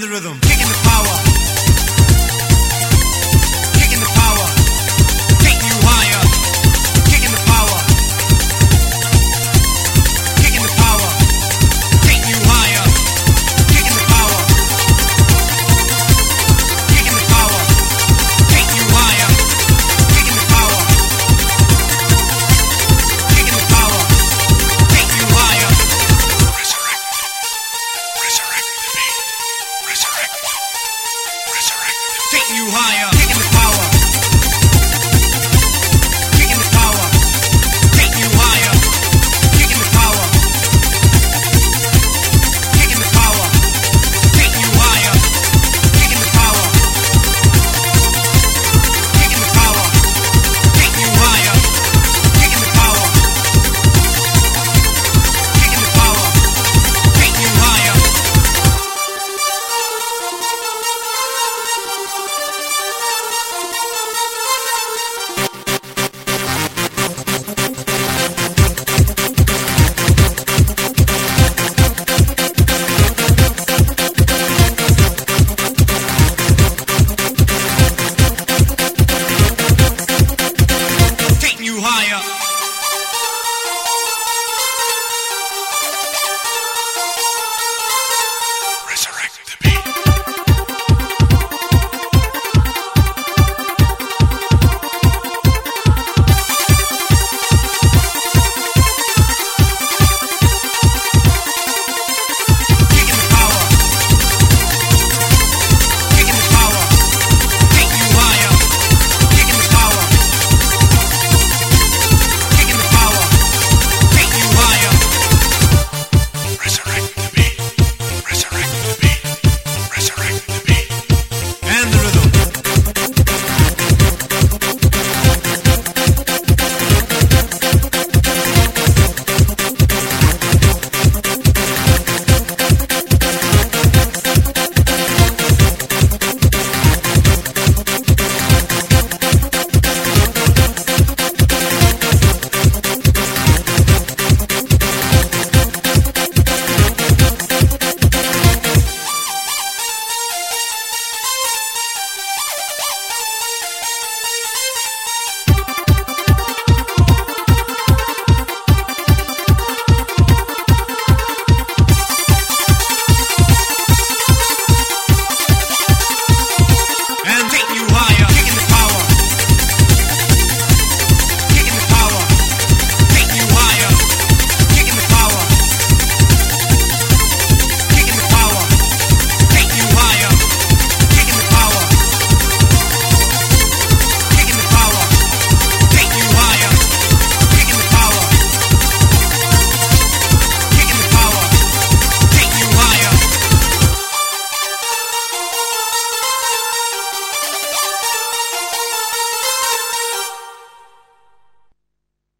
the rhythm, kicking the power, kicking the power, taking you higher, kicking the power, kicking the power, taking you higher, kicking the power, kicking the power, taking you higher, kicking the power, kicking the power, taking you higher. Resurrect the beat. Resurrect. Taking you higher. Kicking the power. Kicking the power. Taking you higher. Kicking the power. Kicking the power. Taking you higher. Kicking the power. Kicking the power. Taking you higher. Kicking the power. Kicking the power. Taking you higher. Taking you higher. Resurrect the beat.